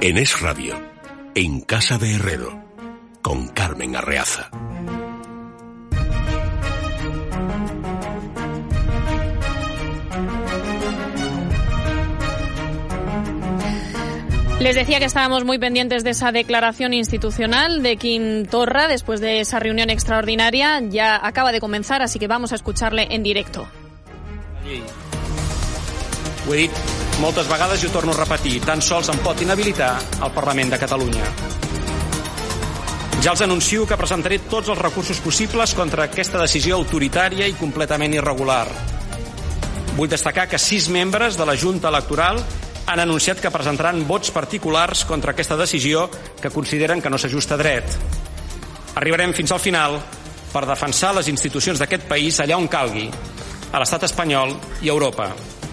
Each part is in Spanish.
En Es Radio, en Casa de Herrero, con Carmen Arreaza. Les decía que estábamos muy pendientes de esa declaración institucional de Quim Torra después de esa reunión extraordinaria. Ya acaba de comenzar, así que vamos a escucharle en directo. Ho he dit moltes vegades i ho torno a repetir, tan sols em pot inhabilitar el Parlament de Catalunya. Ja els anuncio que presentaré tots els recursos possibles contra aquesta decisió autoritària i completament irregular. Vull destacar que 6 membres de la Junta Electoral han anunciat que presentaran vots particulars contra aquesta decisió que consideren que no s'ajusta a dret. Arribarem fins al final per defensar les institucions d'aquest país allà on calgui, a l'estat espanyol i a Europa.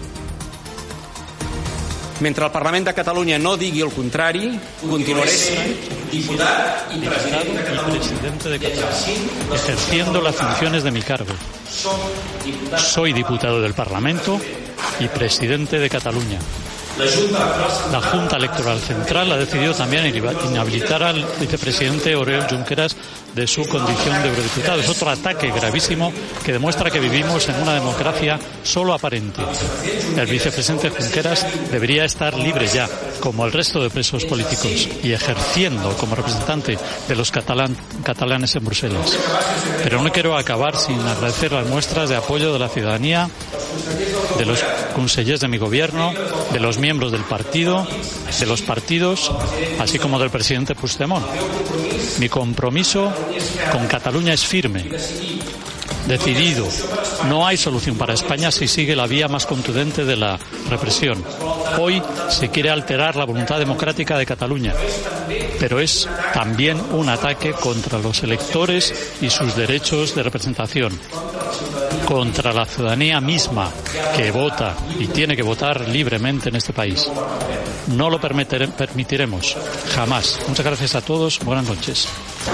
Mentre el Parlament de Catalunya no digui el contrari, continuaré sent diputat y presidente de Cataluña, ejerciendo las funciones de mi cargo. Soy diputado del Parlamento y presidente de Cataluña. La Junta Electoral Central ha decidido también inhabilitar al vicepresidente Oriol Junqueras de su condición de eurodiputado. Es otro ataque gravísimo que demuestra que vivimos en una democracia solo aparente. El vicepresidente Junqueras debería estar libre ya, como el resto de presos políticos, y ejerciendo como representante de los catalanes en Bruselas. Pero no quiero acabar sin agradecer las muestras de apoyo de la ciudadanía, de los consellers de mi gobierno, de los miembros del partido, de los partidos, así como del presidente Puigdemont. Mi compromiso con Cataluña es firme, decidido. No hay solución para España si sigue la vía más contundente de la represión. Hoy se quiere alterar la voluntad democrática de Cataluña, pero es también un ataque contra los electores y sus derechos de representación, contra la ciudadanía misma que vota y tiene que votar libremente en este país. No lo permitiremos, jamás. Muchas gracias a todos. Buenas noches.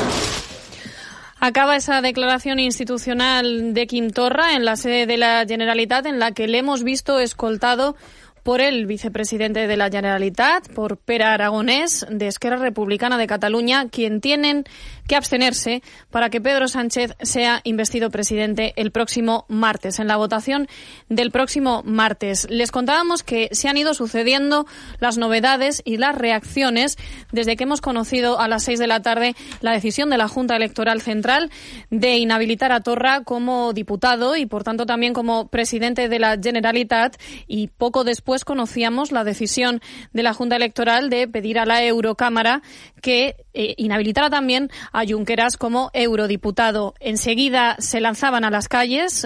Acaba esa declaración institucional de Quim Torra en la sede de la Generalitat, en la que le hemos visto escoltado por el vicepresidente de la Generalitat, por Pere Aragonès, de Esquerra Republicana de Cataluña, quien tienen que abstenerse para que Pedro Sánchez sea investido presidente el próximo martes, en la votación del próximo martes. Les contábamos que se han ido sucediendo las novedades y las reacciones desde que hemos conocido a las 6 de la tarde la decisión de la Junta Electoral Central de inhabilitar a Torra como diputado y, por tanto, también como presidente de la Generalitat, y poco después conocíamos la decisión de la Junta Electoral de pedir a la Eurocámara que inhabilitara también a Junqueras como eurodiputado. Enseguida se lanzaban a las calles.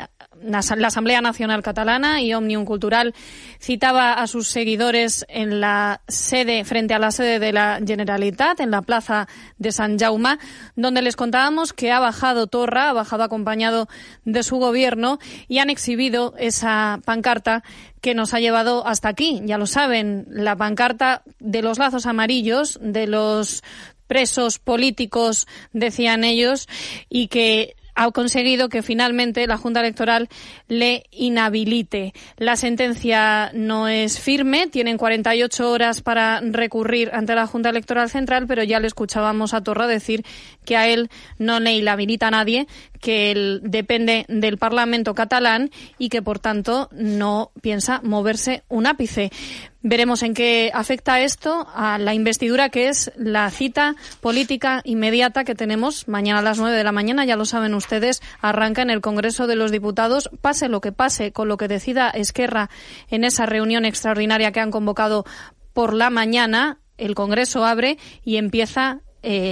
La Asamblea Nacional Catalana y Òmnium Cultural citaba a sus seguidores en la sede, frente a la sede de la Generalitat, en la plaza de Sant Jaume, donde les contábamos que ha bajado Torra, ha bajado acompañado de su gobierno, y han exhibido esa pancarta que nos ha llevado hasta aquí. Ya lo saben, la pancarta de los lazos amarillos, de los presos políticos, decían ellos, y que ha conseguido que finalmente la Junta Electoral le inhabilite. La sentencia no es firme, tienen 48 horas para recurrir ante la Junta Electoral Central, pero ya le escuchábamos a Torra decir que a él no le inhabilita a nadie, que él depende del Parlamento catalán y que, por tanto, no piensa moverse un ápice. Veremos en qué afecta esto a la investidura, que es la cita política inmediata que tenemos mañana a las 9 de la mañana. Ya lo saben ustedes, arranca en el Congreso de los Diputados. Pase lo que pase con lo que decida Esquerra en esa reunión extraordinaria que han convocado por la mañana, el Congreso abre y empieza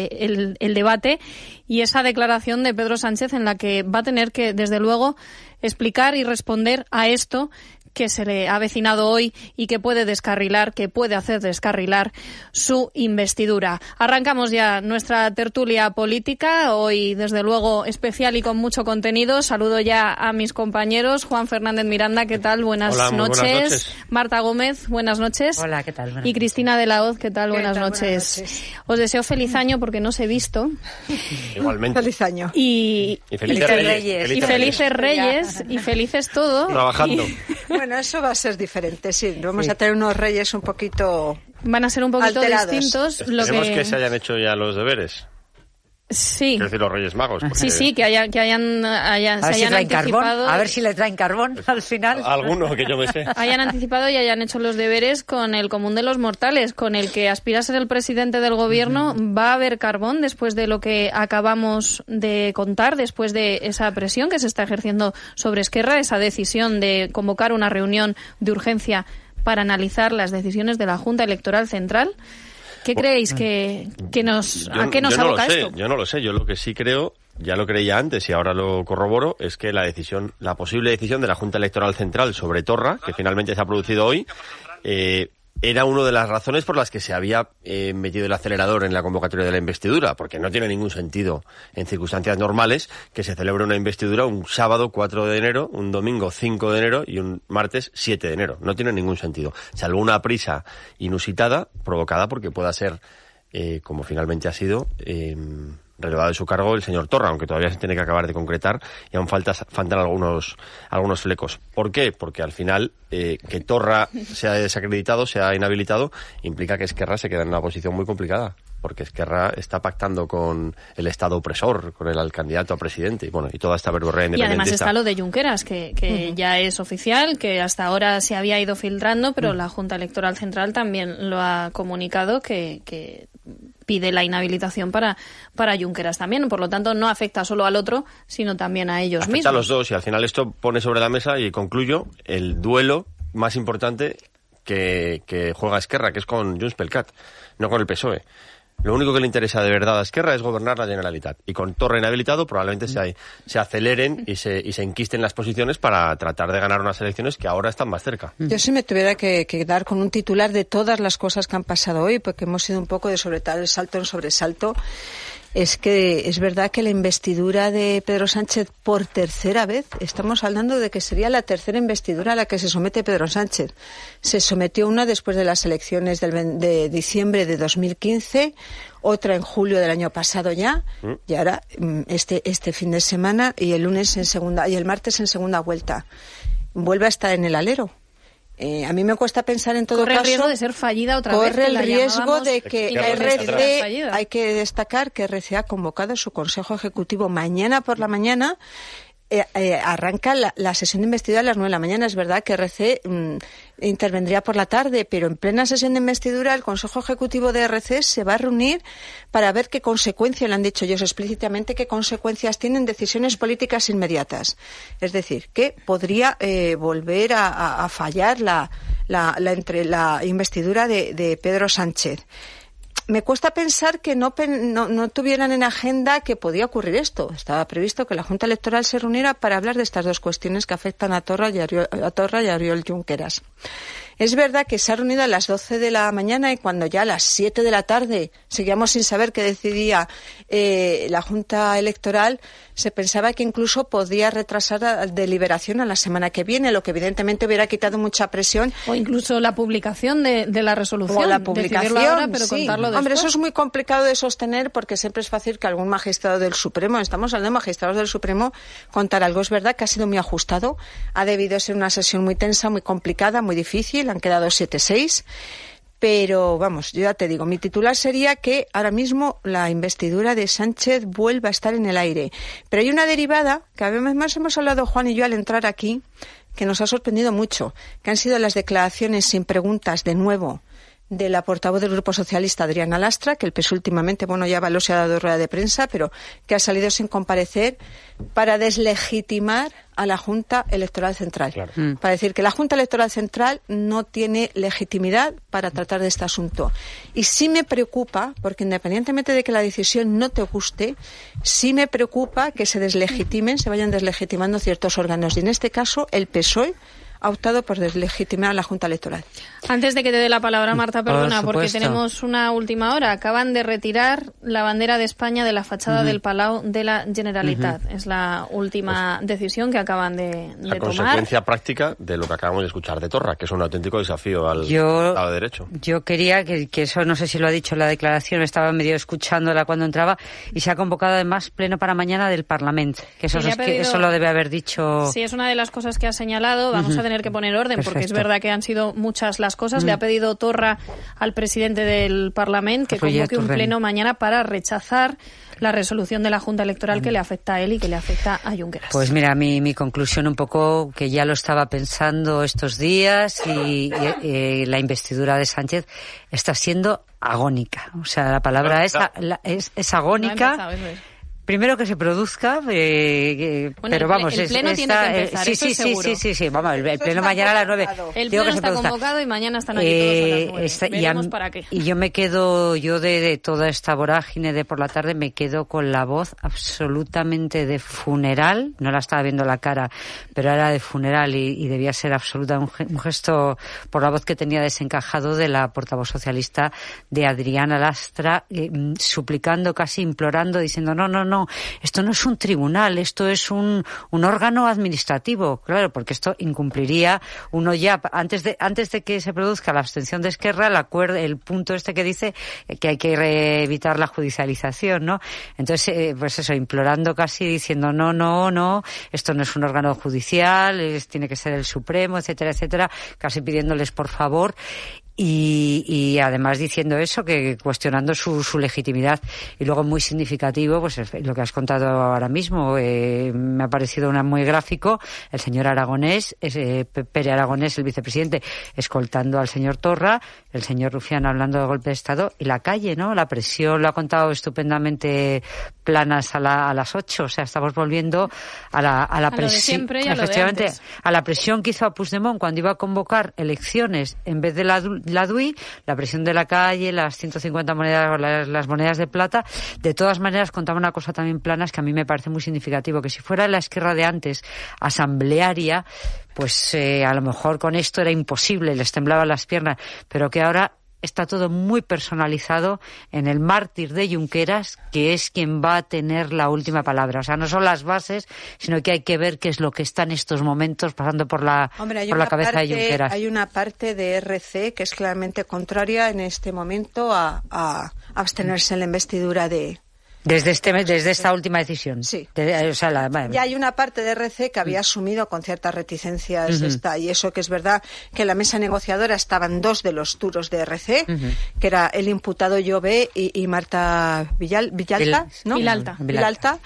el debate y esa declaración de Pedro Sánchez, en la que va a tener que, desde luego, explicar y responder a esto que se le ha avecinado hoy y que puede descarrilar, que puede hacer descarrilar su investidura. Arrancamos ya nuestra tertulia política, hoy desde luego especial y con mucho contenido. Saludo ya a mis compañeros. Juan Fernández Miranda, ¿qué tal? Buenas noches. Buenas noches. Marta Gómez, buenas noches. Hola, ¿qué tal? Y Cristina de la Hoz, ¿qué tal? Buenas noches. Os deseo feliz año porque no os he visto. Igualmente. Feliz año. Y felices Reyes. Y felices Reyes y felices todo. Trabajando. Bueno, eso va a ser diferente, sí. Vamos a tener unos Reyes un poquito van a ser un poquito alterados. distintos. Esperemos que se hayan hecho ya los deberes. Sí. Quiero decir, los Reyes Magos. Porque... Sí, que hayan se hayan anticipado. A ver si le traen carbón al final. Alguno que yo me sé. Hayan anticipado y hayan hecho los deberes con el común de los mortales, con el que aspira a ser el presidente del gobierno. Va a haber carbón después de lo que acabamos de contar, después de esa presión que se está ejerciendo sobre Esquerra, esa decisión de convocar una reunión de urgencia para analizar las decisiones de la Junta Electoral Central. ¿Qué creéis a qué nos aboca esto? Yo no lo sé. Yo lo que sí creo, ya lo creía antes y ahora lo corroboro, es que la posible decisión de la Junta Electoral Central sobre Torra, que finalmente se ha producido hoy, era una de las razones por las que se había metido el acelerador en la convocatoria de la investidura, porque no tiene ningún sentido en circunstancias normales que se celebre una investidura un sábado 4 de enero, un domingo 5 de enero y un martes 7 de enero. No tiene ningún sentido, salvo una prisa inusitada provocada porque pueda ser, como finalmente ha sido, relevado de su cargo el señor Torra, aunque todavía se tiene que acabar de concretar y aún faltan algunos flecos. ¿Por qué? Porque al final que Torra sea desacreditado, sea inhabilitado, implica que Esquerra se queda en una posición muy complicada, porque Esquerra está pactando con el Estado opresor, con el candidato a presidente, y toda esta verborrea independentista. Y además está lo de Junqueras, que ya es oficial, que hasta ahora se había ido filtrando, pero la Junta Electoral Central también lo ha comunicado que pide la inhabilitación para Junqueras también. Por lo tanto, no afecta solo al otro, sino también a ellos mismos. Afecta a los dos, y al final esto pone sobre la mesa, y concluyo, el duelo más importante que juega Esquerra, que es con Junts pel Cat, no con el PSOE. Lo único que le interesa de verdad a Esquerra es gobernar la Generalitat. Y con Torra inhabilitado probablemente se aceleren y se enquisten las posiciones para tratar de ganar unas elecciones que ahora están más cerca. Yo si me tuviera que quedar con un titular de todas las cosas que han pasado hoy, porque hemos sido un poco de salto en sobresalto, es que es verdad que la investidura de Pedro Sánchez por tercera vez, estamos hablando de que sería la tercera investidura a la que se somete Pedro Sánchez. Se sometió una después de las elecciones de diciembre de 2015, otra en julio del año pasado ya, y ahora este fin de semana y el lunes y el martes en segunda vuelta. Vuelve a estar en el alero. A mí me cuesta pensar en todo caso... Corre el riesgo de ser fallida otra vez. Corre el riesgo de que RC... Hay que destacar que RC ha convocado su Consejo Ejecutivo mañana por la mañana. Arranca la sesión de investidura a las 9 de la mañana. Es verdad que RC intervendría por la tarde, pero en plena sesión de investidura el Consejo Ejecutivo de RC se va a reunir para ver qué consecuencias, le han dicho ellos explícitamente, qué consecuencias tienen decisiones políticas inmediatas. Es decir, que podría volver a fallar entre la investidura de Pedro Sánchez. Me cuesta pensar que no tuvieran en agenda que podía ocurrir esto. Estaba previsto que la Junta Electoral se reuniera para hablar de estas dos cuestiones que afectan a Torra y a Oriol Junqueras. Es verdad que se ha reunido a las 12 de la mañana y cuando ya a las 7 de la tarde seguíamos sin saber qué decidía la Junta Electoral, se pensaba que incluso podía retrasar la deliberación a la semana que viene, lo que evidentemente hubiera quitado mucha presión. O incluso la publicación de la resolución. O la publicación, ahora, pero sí. contarlo después. Hombre, eso es muy complicado de sostener porque siempre es fácil que algún magistrado del Supremo, estamos hablando de magistrados del Supremo, contar algo. Es verdad que ha sido muy ajustado, ha debido ser una sesión muy tensa, muy complicada, muy difícil, han quedado 7-6. Pero, vamos, yo ya te digo, mi titular sería que ahora mismo la investidura de Sánchez vuelve a estar en el aire. Pero hay una derivada, que además hemos hablado Juan y yo al entrar aquí, que nos ha sorprendido mucho, que han sido las declaraciones sin preguntas, de nuevo, de la portavoz del Grupo Socialista, Adriana Lastra, que el PSOE últimamente, ya se ha dado rueda de prensa, pero que ha salido sin comparecer para deslegitimar a la Junta Electoral Central. Claro. Para decir que la Junta Electoral Central no tiene legitimidad para tratar de este asunto. Y sí me preocupa, porque independientemente de que la decisión no te guste, sí me preocupa que se vayan deslegitimando ciertos órganos. Y en este caso, el PSOE ha optado por deslegitimar a la Junta Electoral. Antes de que te dé la palabra, Marta, perdona, porque tenemos una última hora. Acaban de retirar la bandera de España de la fachada del Palau de la Generalitat. Es la última decisión que acaban de tomar. La consecuencia práctica de lo que acabamos de escuchar de Torra, que es un auténtico desafío al Estado de Derecho. Yo quería que eso, no sé si lo ha dicho en la declaración, estaba medio escuchándola cuando entraba, y se ha convocado además pleno para mañana del Parlamento, que eso lo debe haber dicho. Sí, es una de las cosas que ha señalado. Vamos a tener que poner orden, Perfecto. porque es verdad que han sido muchas las cosas. Le ha pedido Torra al presidente del Parlamento que convoque un pleno mañana para rechazar la resolución de la Junta Electoral que le afecta a él y que le afecta a Junqueras. Pues mira, mi conclusión un poco, que ya lo estaba pensando estos días, y la investidura de Sánchez está siendo agónica. O sea, la palabra es agónica. No ha empezado, Primero que se produzca, pero vamos, el pleno tiene que empezar, sí, vamos, el pleno mañana a las 9. El pleno está convocado y mañana están aquí todos a las 9. Veremos para qué. Y yo me quedo, de toda esta vorágine de por la tarde, me quedo con la voz absolutamente de funeral. No la estaba viendo la cara, pero era de funeral y debía ser absolutamente un gesto por la voz que tenía desencajado de la portavoz socialista de Adriana Lastra, suplicando, casi implorando, diciendo no, esto no es un tribunal, esto es un órgano administrativo, claro, porque esto incumpliría uno ya, antes de que se produzca la abstención de Esquerra, el punto que dice que hay que evitar la judicialización, ¿no? Entonces, pues eso, implorando casi, diciendo no, esto no es un órgano judicial, tiene que ser el Supremo, etcétera, etcétera, casi pidiéndoles por favor. Y además diciendo eso, que cuestionando su legitimidad. Y luego muy significativo, pues lo que has contado ahora mismo, me ha parecido muy gráfico, el señor Aragonés, Pere Aragonés, el vicepresidente, escoltando al señor Torra, el señor Rufián hablando de golpe de Estado, y la calle, ¿no? La presión lo ha contado estupendamente Planas a las 8, o sea, estamos volviendo a la presión, efectivamente, a la presión que hizo a Puigdemont cuando iba a convocar elecciones en vez de la DUI, la presión de la calle, las 150 monedas, las monedas de plata. De todas maneras, contaba una cosa también Planas que a mí me parece muy significativo, que si fuera la Esquerra de antes, asamblearia, pues a lo mejor con esto era imposible, les temblaban las piernas, pero que ahora está todo muy personalizado en el mártir de Junqueras, que es quien va a tener la última palabra. O sea, no son las bases, sino que hay que ver qué es lo que está en estos momentos pasando por la cabeza de Junqueras. Hay una parte de RC que es claramente contraria en este momento a abstenerse en la investidura de... Desde esta última decisión. Sí. Ya hay una parte de RC que había asumido con ciertas reticencias y eso, que es verdad que en la mesa negociadora estaban dos de los duros de RC, que era el imputado Llobé y Marta Villalta, ¿no? Vilalta.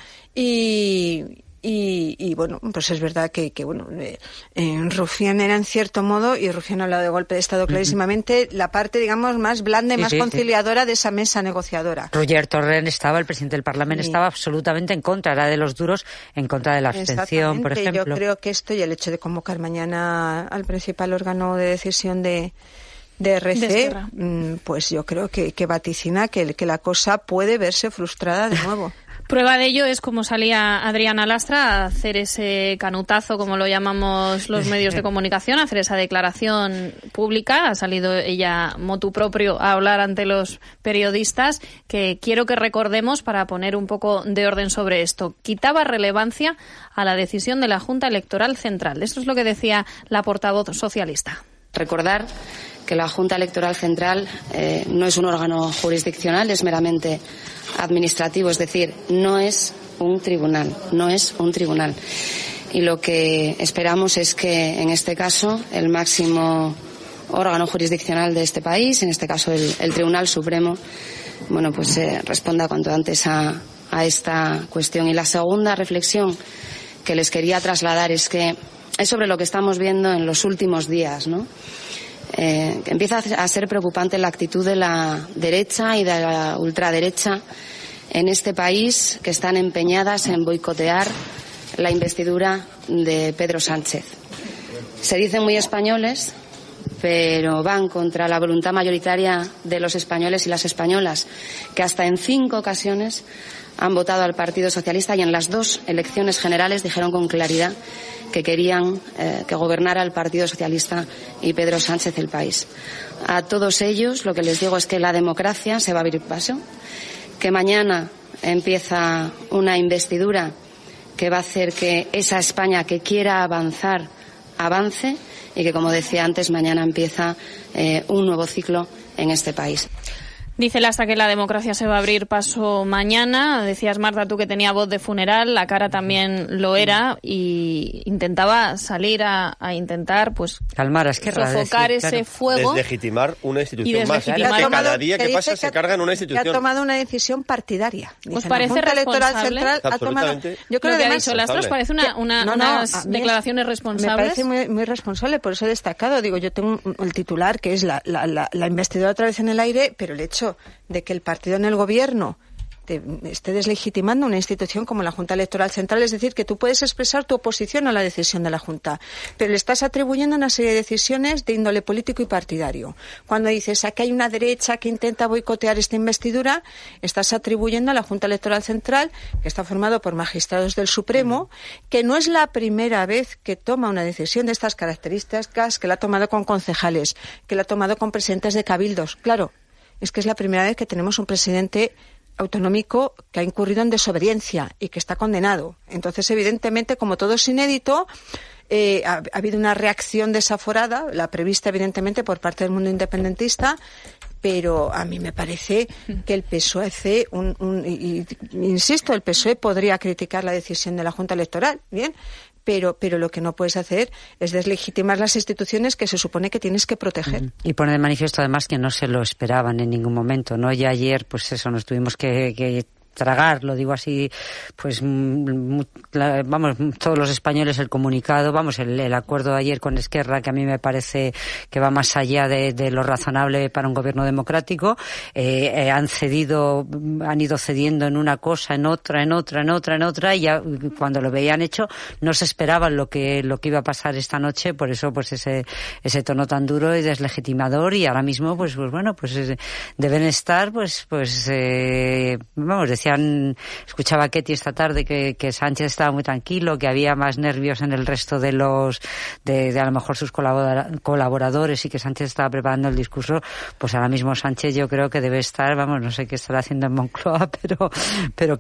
Y bueno, pues es verdad que Rufián era en cierto modo, y Rufián ha hablado de golpe de Estado clarísimamente, la parte, digamos, más blanda y más conciliadora de esa mesa negociadora. Roger Torrent el presidente del Parlamento, estaba absolutamente en contra, era de los duros, en contra de la abstención, por ejemplo. Yo creo que esto y el hecho de convocar mañana al principal órgano de decisión de RC, pues yo creo que vaticina que la cosa puede verse frustrada de nuevo. Prueba de ello es como salía Adriana Lastra a hacer ese canutazo, como lo llamamos los medios de comunicación, a hacer esa declaración pública. Ha salido ella motu propio a hablar ante los periodistas, que quiero que recordemos para poner un poco de orden sobre esto. Quitaba relevancia a la decisión de la Junta Electoral Central. Esto es lo que decía la portavoz socialista. Recordar que la Junta Electoral Central no es un órgano jurisdiccional, es meramente administrativo, es decir, no es un tribunal. Y lo que esperamos es que, en este caso, el máximo órgano jurisdiccional de este país, en este caso el Tribunal Supremo, responda cuanto antes a esta cuestión. Y la segunda reflexión que les quería trasladar es sobre lo que estamos viendo en los últimos días, ¿no? Empieza a ser preocupante la actitud de la derecha y de la ultraderecha en este país, que están empeñadas en boicotear la investidura de Pedro Sánchez. Se dicen muy españoles, pero van contra la voluntad mayoritaria de los españoles y las españolas, que hasta en 5 ocasiones han votado al Partido Socialista, y en las 2 elecciones generales dijeron con claridad que querían que gobernara el Partido Socialista y Pedro Sánchez el país. A todos ellos lo que les digo es que la democracia se va a abrir paso, que mañana empieza una investidura que va a hacer que esa España que quiera avanzar, avance, y que, como decía antes, mañana empieza un nuevo ciclo en este país. Dice Lastra que la democracia se va a abrir paso mañana. Decías, Marta, tú que tenía voz de funeral, la cara también lo era, y intentaba salir a intentar, pues, calmar a Esquerra, sofocar ese fuego. Deslegitimar una institución más. Que cada día que pasa se carga en una institución. Que ha tomado una decisión partidaria. Pues parece responsable. Ha tomado, yo creo lo que además, ha dicho Lastra parece unas declaraciones responsables. Me parece muy, muy responsable, por eso he destacado. Digo, yo tengo el titular, que es la investidura otra vez en el aire, pero el hecho de que el partido en el gobierno esté deslegitimando una institución como la Junta Electoral Central, es decir, que tú puedes expresar tu oposición a la decisión de la Junta, pero le estás atribuyendo una serie de decisiones de índole político y partidario. Cuando dices aquí hay una derecha que intenta boicotear esta investidura, estás atribuyendo a la Junta Electoral Central, que está formado por magistrados del Supremo, que no es la primera vez que toma una decisión de estas características, que la ha tomado con concejales, que la ha tomado con presidentes de cabildos. Claro, es que es la primera vez que tenemos un presidente autonómico que ha incurrido en desobediencia y que está condenado. Entonces, evidentemente, como todo es inédito, ha habido una reacción desaforada, la prevista, evidentemente, por parte del mundo independentista, pero a mí me parece que el PSOE insisto, el PSOE podría criticar la decisión de la Junta Electoral, bien, pero lo que no puedes hacer es deslegitimar las instituciones que se supone que tienes que proteger. Y pone de manifiesto además que no se lo esperaban en ningún momento, ¿no? Ya ayer, pues eso, nos tuvimos que tragar, lo digo así, pues vamos, todos los españoles el comunicado, vamos, el acuerdo de ayer con Esquerra, que a mí me parece que va más allá de lo razonable para un gobierno democrático. Han ido cediendo en una cosa, en otra, y ya cuando lo veían hecho no se esperaban lo que iba a pasar esta noche, por eso pues ese tono tan duro y deslegitimador, y ahora mismo pues bueno, pues deben estar vamos, escuchaba a Ketty esta tarde que Sánchez estaba muy tranquilo, que había más nervios en el resto de a lo mejor sus colaboradores, y que Sánchez estaba preparando el discurso. Pues ahora mismo Sánchez yo creo que debe estar, vamos, no sé qué estará haciendo en Moncloa, pero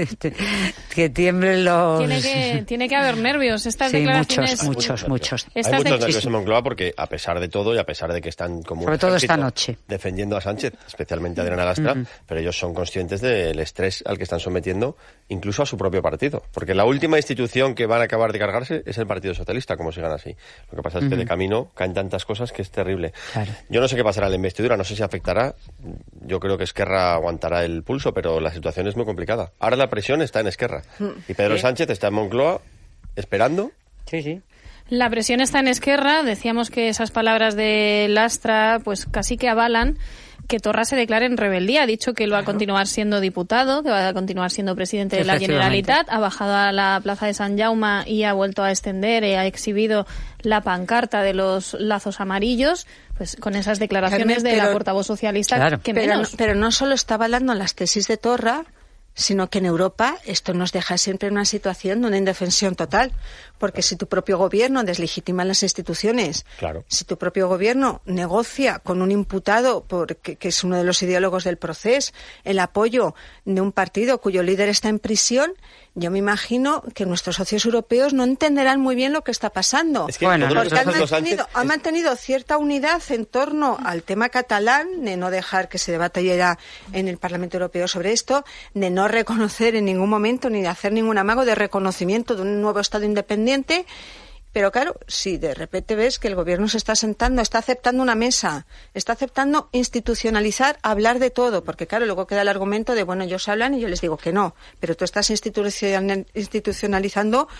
que tiemblen los... Tiene que haber nervios. Estas sí, declaraciones... muchos. Hay muchos nervios en Moncloa porque, a pesar de todo y a pesar de que están como sobre todo esta noche defendiendo a Sánchez, especialmente a Adriana Lastra, pero ellos son conscientes del estrés al que están sometiendo incluso a su propio partido, porque la última institución que van a acabar de cargarse es el Partido Socialista, como sigan así. Lo que pasa es que de camino caen tantas cosas que es terrible. Claro. Yo no sé qué pasará en la investidura, no sé si afectará. Yo creo que Esquerra aguantará el pulso, pero la situación es muy complicada. Ahora la presión está en Esquerra y Pedro Sánchez está en Moncloa esperando. Sí. La presión está en Esquerra. Decíamos que esas palabras de Lastra pues casi que avalan que Torra se declare en rebeldía. Ha dicho que él va a continuar siendo diputado, que va a continuar siendo presidente de la Generalitat. Ha bajado a la plaza de Sant Jaume y ha vuelto a extender, ha exhibido la pancarta de los lazos amarillos, pues con esas declaraciones de la portavoz socialista. Claro. Pero no solo está avalando las tesis de Torra, sino que en Europa esto nos deja siempre en una situación de una indefensión total. Porque si tu propio gobierno deslegitima las instituciones, claro, si tu propio gobierno negocia con un imputado, que es uno de los ideólogos del proceso, el apoyo de un partido cuyo líder está en prisión, yo me imagino que nuestros socios europeos no entenderán muy bien lo que está pasando. Es que porque han mantenido cierta unidad en torno al tema catalán, de no dejar que se debatiera en el Parlamento Europeo sobre esto, de no reconocer en ningún momento ni de hacer ningún amago de reconocimiento de un nuevo Estado independiente. Pero claro, si de repente ves que el gobierno se está sentando, está aceptando una mesa, está aceptando institucionalizar, hablar de todo, porque claro, luego queda el argumento de, bueno, ellos hablan y yo les digo que no, pero tú estás institucionalizando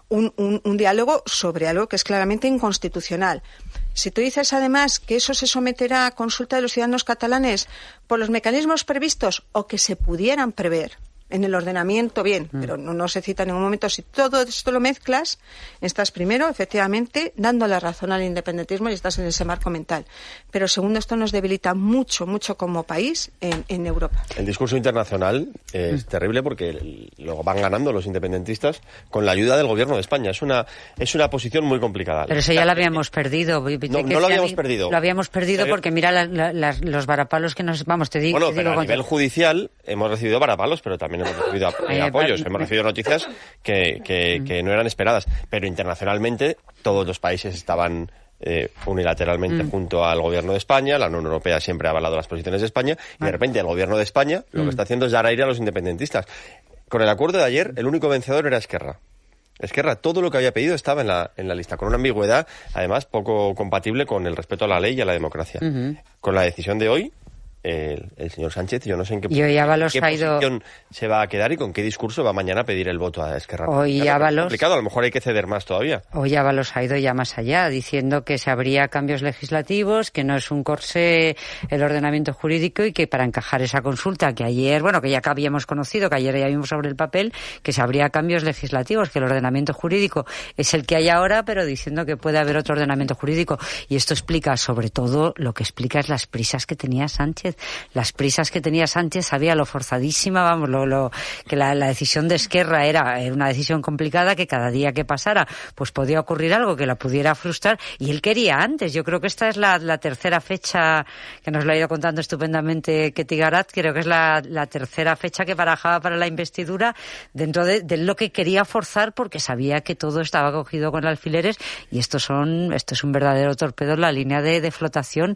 un diálogo sobre algo que es claramente inconstitucional. Si tú dices además que eso se someterá a consulta de los ciudadanos catalanes por los mecanismos previstos o que se pudieran prever en el ordenamiento, bien, pero no se cita en ningún momento. Si todo esto lo mezclas, estás primero, efectivamente, dando la razón al independentismo y estás en ese marco mental. Pero segundo, esto nos debilita mucho como país en Europa. El discurso internacional es terrible porque luego van ganando los independentistas con la ayuda del gobierno de España. Es una posición muy complicada. Pero eso ya lo habíamos perdido. No lo habíamos perdido. Lo habíamos perdido porque mira los varapalos que nos... Vamos, te digo... Bueno, pero a nivel judicial hemos recibido varapalos, pero también hemos recibido apoyos, hemos recibido noticias que no eran esperadas, pero internacionalmente todos los países estaban unilateralmente junto al gobierno de España. La Unión Europea siempre ha avalado las posiciones de España y de repente el gobierno de España lo que está haciendo es dar aire a los independentistas. Con el acuerdo de ayer, el único vencedor era Esquerra. Esquerra, todo lo que había pedido estaba en la lista, con una ambigüedad, además, poco compatible con el respeto a la ley y a la democracia. Con la decisión de hoy, el señor Sánchez, yo no sé en qué posición se va a quedar y con qué discurso va mañana a pedir el voto a Esquerra. Hoy Ábalos, es complicado, a lo mejor hay que ceder más todavía. Hoy Ábalos ha ido ya más allá, diciendo que se habría cambios legislativos, que no es un corsé el ordenamiento jurídico y que para encajar esa consulta que ayer, que ya habíamos conocido, que ayer ya vimos sobre el papel, que se habría cambios legislativos, que el ordenamiento jurídico es el que hay ahora, pero diciendo que puede haber otro ordenamiento jurídico. Y esto explica, sobre todo, lo que explica es las prisas que tenía Sánchez. Las prisas que tenía Sánchez, sabía lo forzadísima, que la decisión de Esquerra era una decisión complicada, que cada día que pasara pues podía ocurrir algo que la pudiera frustrar, y él quería antes. Yo creo que esta es la tercera fecha, que nos lo ha ido contando estupendamente Ketty Garat, creo que es la tercera fecha que barajaba para la investidura dentro de lo que quería forzar, porque sabía que todo estaba cogido con alfileres, y esto es un verdadero torpedo en la línea de flotación.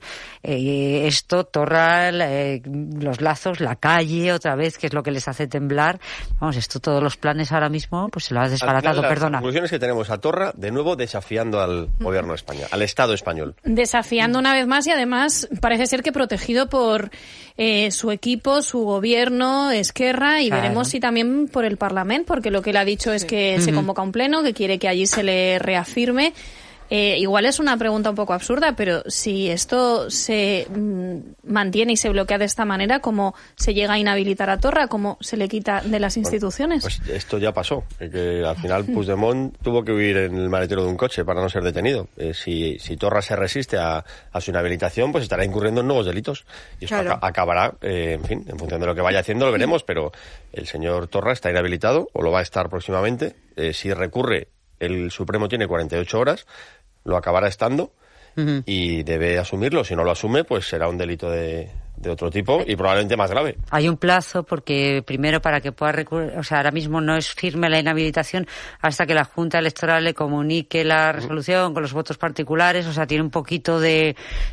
Torra, los lazos, la calle, otra vez, que es lo que les hace temblar. Todos los planes ahora mismo, pues se lo has desbaratado, perdona. La conclusión es que tenemos a Torra, de nuevo, desafiando al gobierno de España, al Estado español. Desafiando una vez más, y además parece ser que protegido por su equipo, su gobierno, Esquerra, y veremos si también por el Parlamento, porque lo que él ha dicho es que se convoca un pleno, que quiere que allí se le reafirme. Igual es una pregunta un poco absurda, pero si esto se mantiene y se bloquea de esta manera, ¿cómo se llega a inhabilitar a Torra? ¿Cómo se le quita de las instituciones? Pues esto ya pasó, que al final Puigdemont tuvo que huir en el maletero de un coche para no ser detenido. Si Torra se resiste a su inhabilitación, pues estará incurriendo en nuevos delitos. Y esto acabará, en función de lo que vaya haciendo lo veremos, pero el señor Torra está inhabilitado, o lo va a estar próximamente. Si recurre, el Supremo tiene 48 horas, lo acabará estando y debe asumirlo. Si no lo asume, pues será un delito de otro tipo y probablemente más grave. Hay un plazo, porque primero, para que pueda recurrir, ahora mismo no es firme la inhabilitación hasta que la Junta Electoral le comunique la resolución con los votos particulares. Tiene un poquito de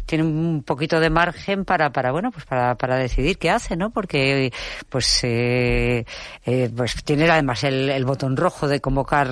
margen para decidir qué hace, ¿no? Porque pues tiene además el botón rojo de convocar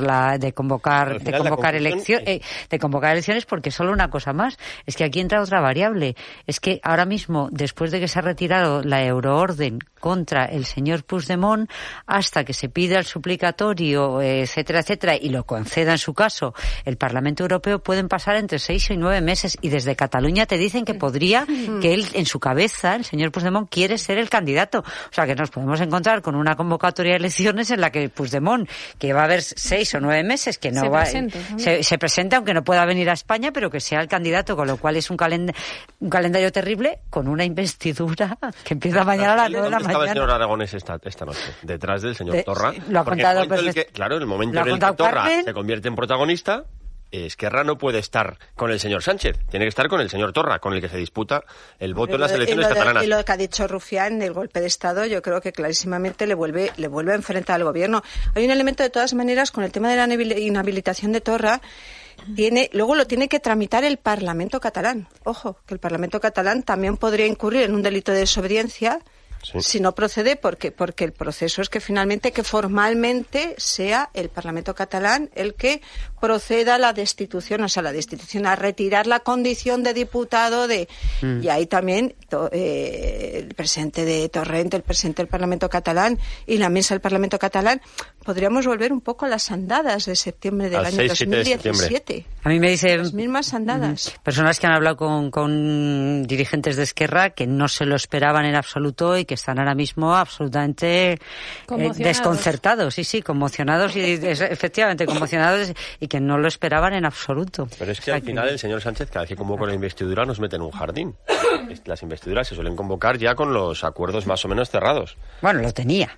elecciones, porque solo una cosa más, es que aquí entra otra variable, es que ahora mismo, después de que se ha retirado la euroorden contra el señor Puigdemont, hasta que se pida el suplicatorio, etcétera, y lo conceda en su caso el Parlamento Europeo, pueden pasar entre 6 y 9 meses, y desde Cataluña te dicen que que él, en su cabeza, el señor Puigdemont, quiere ser el candidato. Que nos podemos encontrar con una convocatoria de elecciones en la que Puigdemont, que va a haber 6 o 9 meses, que no se presente, aunque no pueda venir a España, pero que sea el candidato, con lo cual es un calendario terrible, con una investidura que empieza mañana a las 9 de la mañana. Estaba el señor Aragonés esta noche, detrás del señor Torra. Lo ha contado en el momento en el que Torra se convierte en protagonista, Esquerra no puede estar con el señor Sánchez, tiene que estar con el señor Torra, con el que se disputa el voto en las elecciones catalanas. Y lo que ha dicho Rufián del golpe de Estado, yo creo que clarísimamente le vuelve a enfrentar al gobierno. Hay un elemento, de todas maneras, con el tema de la inhabilitación de Torra. Luego lo tiene que tramitar el Parlamento catalán. Ojo, que el Parlamento catalán también podría incurrir en un delito de desobediencia si no procede, porque el proceso es que finalmente, que formalmente sea el Parlamento catalán el que proceda a la destitución, a retirar la condición de diputado y ahí también el presidente de Torrent, el presidente del Parlamento catalán y la mesa del Parlamento catalán, podríamos volver un poco a las andadas de septiembre del año 2017. A mí me dicen las mismas andadas. Personas que han hablado con dirigentes de Esquerra que no se lo esperaban en absoluto y que están ahora mismo absolutamente desconcertados, conmocionados y efectivamente conmocionados, y que no lo esperaban en absoluto. Pero es que al final el señor Sánchez, cada vez que convoca la investidura, nos mete en un jardín. Las investiduras se suelen convocar ya con los acuerdos más o menos cerrados. Bueno, lo tenía.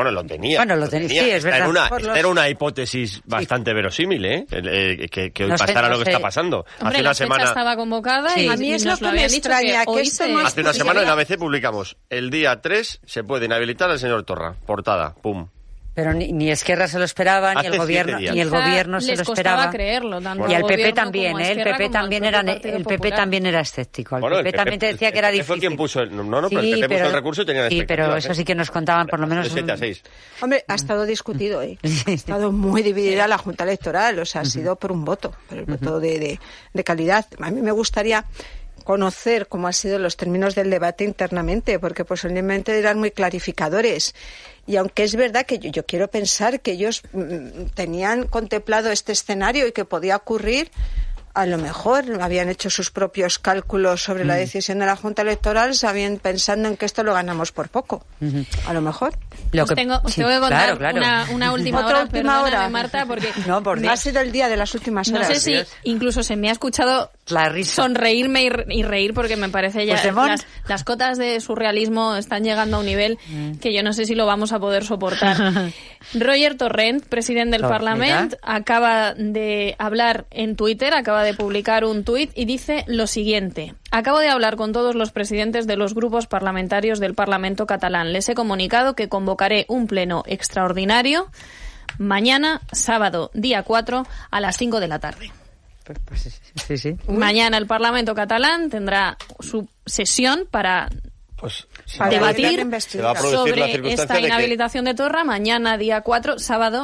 Sí, es verdad. Era una hipótesis bastante verosímil, que hoy pasara lo que está pasando. Hombre, hace una semana estaba convocada y a mí es lo que me extraña, que esto no hace una semana en ABC publicamos: el día 3 se puede inhabilitar al señor Torra. Portada, pum. Pero ni Esquerra se lo esperaba, ni el gobierno se lo esperaba. Creerlo, tanto y el PP gobierno también, como el Esquerra, PP como también el PP también era escéptico. El Bueno, PP también te decía que era difícil. Fue quien puso pero el PP puso el recurso y tenía Sí, pero eso sí que nos contaban por lo menos... De 7-6. Hombre, ha estado discutido, ha estado muy dividida la Junta Electoral, o sea, ha sido por un voto, por el voto de calidad. A mí me gustaría conocer cómo han sido los términos del debate internamente, porque posiblemente eran muy clarificadores. Y aunque es verdad que yo quiero pensar que ellos tenían contemplado este escenario y que podía ocurrir, a lo mejor habían hecho sus propios cálculos sobre la decisión de la Junta Electoral, sabían pensando en que esto lo ganamos por poco. A lo mejor. Tengo que contar una última hora, perdóname, Marta, porque ha sido el día de las últimas horas. No sé si incluso se me ha escuchado sonreírme y reír, porque me parece ya las cotas de surrealismo están llegando a un nivel que yo no sé si lo vamos a poder soportar. Roger Torrent, presidente del Parlamento, acaba de hablar en Twitter, acaba de publicar un tuit y dice lo siguiente: acabo de hablar con todos los presidentes de los grupos parlamentarios del Parlamento catalán. Les he comunicado que convocaré un pleno extraordinario mañana, sábado, día 4, a las 5 de la tarde. Sí. Mañana el Parlamento catalán tendrá su sesión para debatir sobre esta inhabilitación de Torra. Mañana, día 4, sábado,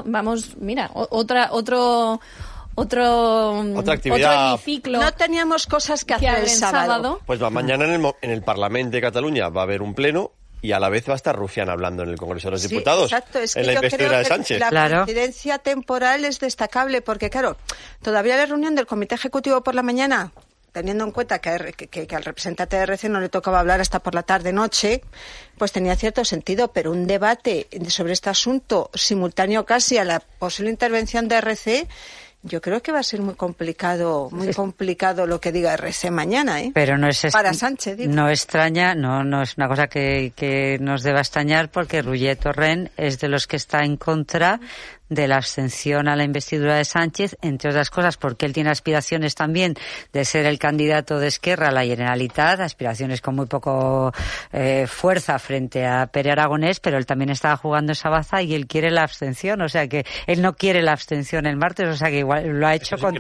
otra actividad. hemiciclo. No teníamos cosas que hacer el sábado. Pues mañana en el Parlamento de Cataluña va a haber un pleno y a la vez va a estar Rufián hablando en el Congreso de los Diputados. Exacto, es que en la investidura de Sánchez. La coincidencia temporal es destacable porque, claro, todavía la reunión del Comité Ejecutivo por la mañana, teniendo en cuenta que al representante de RC no le tocaba hablar hasta por la tarde-noche, pues tenía cierto sentido, pero un debate sobre este asunto simultáneo casi a la posible intervención de RC, yo creo que va a ser muy complicado lo que diga RC mañana, Pero no es para Sánchez, digo. No extraña, no es una cosa que nos deba extrañar, porque Roger Torrent es de los que está en contra de la abstención a la investidura de Sánchez, entre otras cosas porque él tiene aspiraciones también de ser el candidato de Esquerra a la Generalitat, aspiraciones con muy poco fuerza frente a Pere Aragonés, pero él también estaba jugando esa baza y él quiere la abstención, o sea que él no quiere la abstención el martes, o sea que igual lo ha hecho con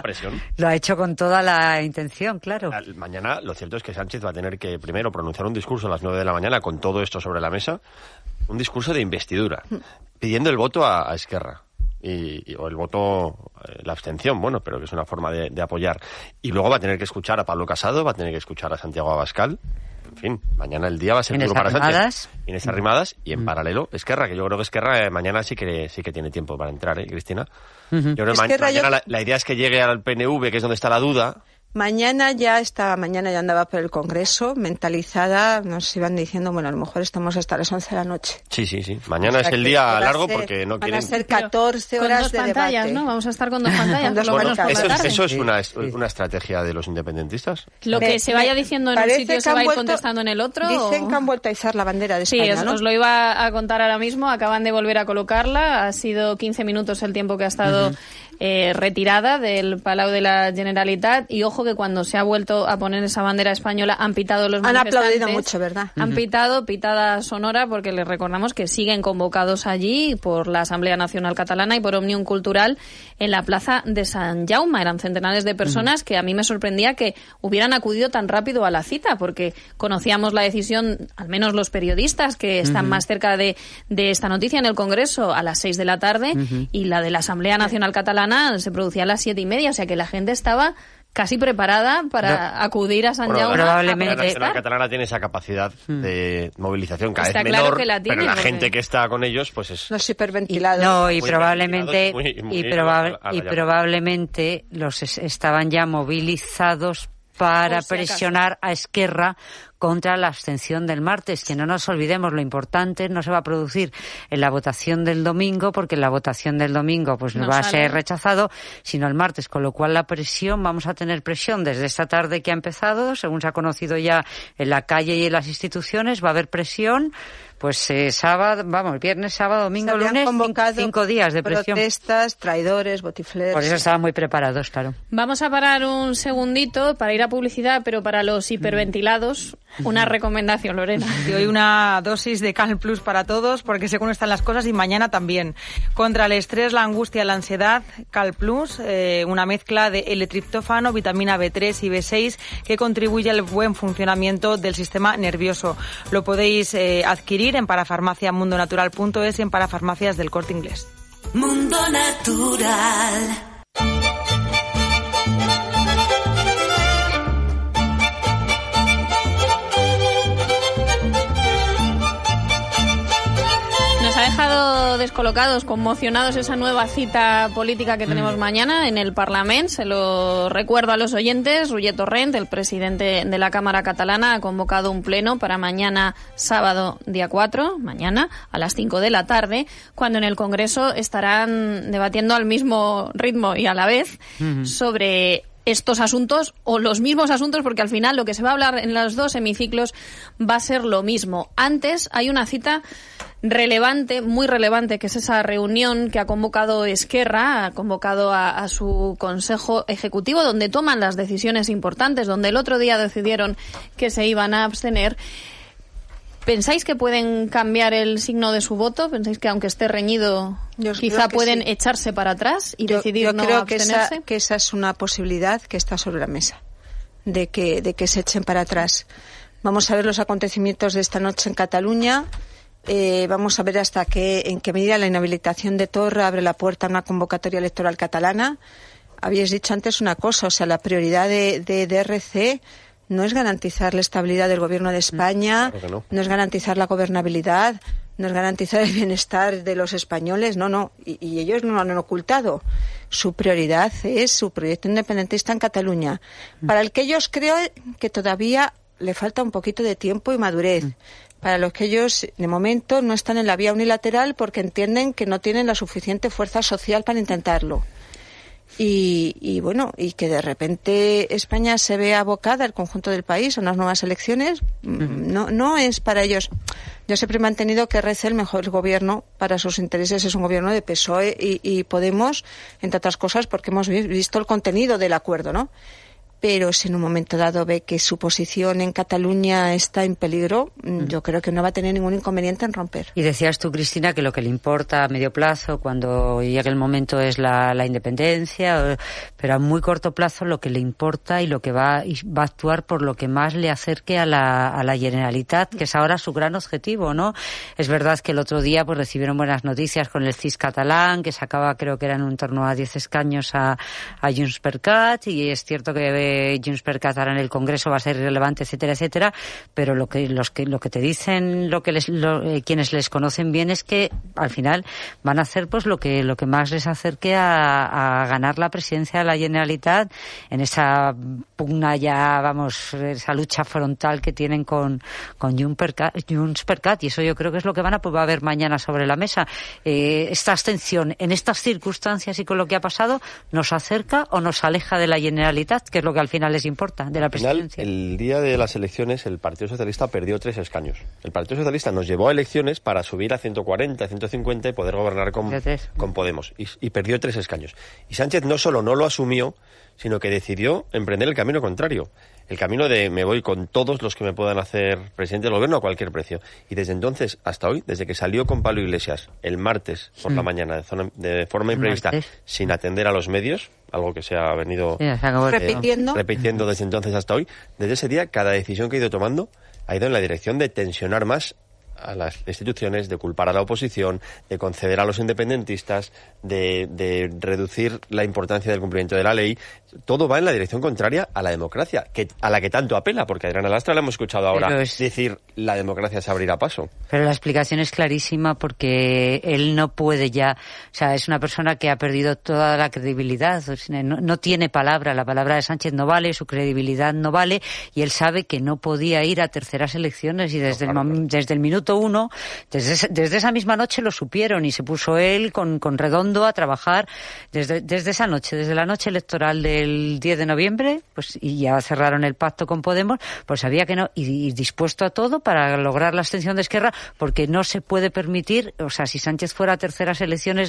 toda la intención, claro. Mañana lo cierto es que Sánchez va a tener que primero pronunciar un discurso a las 9 de la mañana con todo esto sobre la mesa, un discurso de investidura, pidiendo el voto a Esquerra. O el voto, la abstención, pero que es una forma de apoyar. Y luego va a tener que escuchar a Pablo Casado, va a tener que escuchar a Santiago Abascal. En fin, mañana el día va a ser duro para Sánchez. Inés Arrimadas y en paralelo Esquerra, que yo creo que Esquerra mañana sí que tiene tiempo para entrar, Cristina. Yo creo que mañana la idea es que llegue al PNV, que es donde está la duda. Mañana ya andaba por el Congreso, mentalizada, nos iban diciendo, a lo mejor estamos hasta las 11 de la noche. Sí. Mañana es el día largo porque no quieren... Van a ser 14 horas de pantallas, debate. ¿no? Vamos a estar con 2 pantallas, por lo menos por la tarde. ¿Eso es una estrategia de los independentistas? Lo que se vaya diciendo en un sitio se va a ir contestando en el otro. Dicen que han vuelto a izar la bandera de España, Sí, ¿no? os lo iba a contar ahora mismo. Acaban de volver a colocarla. Ha sido 15 minutos el tiempo que ha estado retirada del Palau de la Generalitat. Y ojo que cuando se ha vuelto a poner esa bandera española han pitado los manifestantes. Han aplaudido mucho, ¿verdad? Han pitado, pitada sonora, porque les recordamos que siguen convocados allí por la Asamblea Nacional Catalana y por Òmnium Cultural en la plaza de Sant Jaume. Eran centenares de personas que a mí me sorprendía que hubieran acudido tan rápido a la cita, porque conocíamos la decisión, al menos los periodistas que están más cerca de esta noticia en el Congreso, a las 6 de la tarde, y la de la Asamblea Nacional Catalana se producía a las 7:30, o sea que la gente estaba casi preparada para acudir a Sant Jaume. Probablemente. La Nacional Catalana tiene esa capacidad de movilización cada Está vez claro menor, que la tiene, pero la porque... gente que está con ellos pues es... Los hiperventilados. Probablemente los estaban ya movilizados para presionar a Esquerra contra la abstención del martes, que no nos olvidemos, lo importante no se va a producir en la votación del domingo, porque en la votación del domingo pues no va a ser rechazado, sino el martes, con lo cual vamos a tener presión desde esta tarde que ha empezado, según se ha conocido ya en la calle y en las instituciones, va a haber presión, pues viernes, sábado, domingo, lunes, 5 días de presión. Protestas, traidores, botifleros. Por eso estaban muy preparados, claro. Vamos a parar un segundito para ir a publicidad, pero para los hiperventilados Una recomendación, Lorena. Y hoy una dosis de Calm Plus para todos, porque sé cómo están las cosas y mañana también. Contra el estrés, la angustia, la ansiedad, Calm Plus, una mezcla de L-triptófano, vitamina B3 y B6 que contribuye al buen funcionamiento del sistema nervioso. Lo podéis adquirir en parafarmaciamundonatural.es y en parafarmacias del Corte Inglés. Mundo Natural. Nos ha dejado descolocados, conmocionados esa nueva cita política que tenemos mañana en el Parlament. Se lo recuerdo a los oyentes. Roger Torrent, el presidente de la Cámara Catalana, ha convocado un pleno para mañana sábado, día 4, mañana a las 5 de la tarde, cuando en el Congreso estarán debatiendo al mismo ritmo y a la vez sobre estos asuntos o los mismos asuntos, porque al final lo que se va a hablar en los dos hemiciclos va a ser lo mismo. Antes hay una cita relevante, muy relevante, que es esa reunión que ha convocado Esquerra, ha convocado a su Consejo Ejecutivo, donde toman las decisiones importantes, donde el otro día decidieron que se iban a abstener. ¿Pensáis que pueden cambiar el signo de su voto? ¿Pensáis que aunque esté reñido quizá pueden echarse para atrás y decidir no abstenerse? Yo creo que esa es una posibilidad que está sobre la mesa, de que se echen para atrás. Vamos a ver los acontecimientos de esta noche en Cataluña. Vamos a ver en qué medida la inhabilitación de Torra abre la puerta a una convocatoria electoral catalana. Habíais dicho antes una cosa, o sea, la prioridad de DRC no es garantizar la estabilidad del gobierno de España, claro no es garantizar la gobernabilidad, no es garantizar el bienestar de los españoles, no, y ellos no lo han ocultado. Su prioridad es su proyecto independentista en Cataluña, para el que ellos creo que todavía le falta un poquito de tiempo y madurez. Para los que ellos, de momento, no están en la vía unilateral porque entienden que no tienen la suficiente fuerza social para intentarlo. Y que de repente España se vea abocada, el conjunto del país, a unas nuevas elecciones, no es para ellos. Yo siempre he mantenido que RC, el mejor gobierno para sus intereses, es un gobierno de PSOE y Podemos, entre otras cosas, porque hemos visto el contenido del acuerdo, ¿no? Pero si en un momento dado ve que su posición en Cataluña está en peligro, yo creo que no va a tener ningún inconveniente en romper. Y decías tú, Cristina, que lo que le importa a medio plazo, cuando llegue el momento, es la independencia, pero a muy corto plazo lo que le importa y lo que va a actuar por lo que más le acerque a la Generalitat, que es ahora su gran objetivo, ¿no? Es verdad que el otro día pues recibieron buenas noticias con el CIS catalán, que sacaba, creo que eran en torno a 10 escaños a Junts per Cat, y es cierto que Junts per Cat ahora en el Congreso va a ser irrelevante, etcétera, etcétera, pero lo que te dicen, quienes les conocen bien, es que al final van a hacer pues lo que más les acerque a ganar la presidencia de la Generalitat en esa pugna ya, esa lucha frontal que tienen con Junts per Cat, y eso yo creo que es lo que va a ver mañana sobre la mesa. Esta abstención en estas circunstancias y con lo que ha pasado, ¿nos acerca o nos aleja de la Generalitat, que es lo que al final les importa, de la presidencia? El día de las elecciones el Partido Socialista perdió 3 escaños. El Partido Socialista nos llevó a elecciones para subir a 140, 150 y poder gobernar con Podemos. Y perdió 3 escaños. Y Sánchez no solo no lo asumió, sino que decidió emprender el camino contrario. El camino de me voy con todos los que me puedan hacer presidente del gobierno a cualquier precio. Y desde entonces hasta hoy, desde que salió con Pablo Iglesias el martes por la mañana de forma imprevista, sin atender a los medios, algo que se ha venido repitiendo desde entonces hasta hoy, desde ese día cada decisión que ha ido tomando ha ido en la dirección de tensionar más a las instituciones, de culpar a la oposición, de conceder a los independentistas, de reducir la importancia del cumplimiento de la ley. Todo va en la dirección contraria a la democracia, a la que tanto apela, porque a Adriana Lastra la hemos escuchado ahora decir la democracia se abrirá paso. Pero la explicación es clarísima, porque él no puede ya, o sea, es una persona que ha perdido toda la credibilidad, no tiene palabra, la palabra de Sánchez no vale, su credibilidad no vale, y él sabe que no podía ir a terceras elecciones, y desde el minuto 1, desde esa misma noche lo supieron y se puso él con Redondo a trabajar desde esa noche, desde la noche electoral del 10 de noviembre, pues y ya cerraron el pacto con Podemos, pues sabía que no, y dispuesto a todo para lograr la abstención de Esquerra, porque no se puede permitir, o sea, si Sánchez fuera a terceras elecciones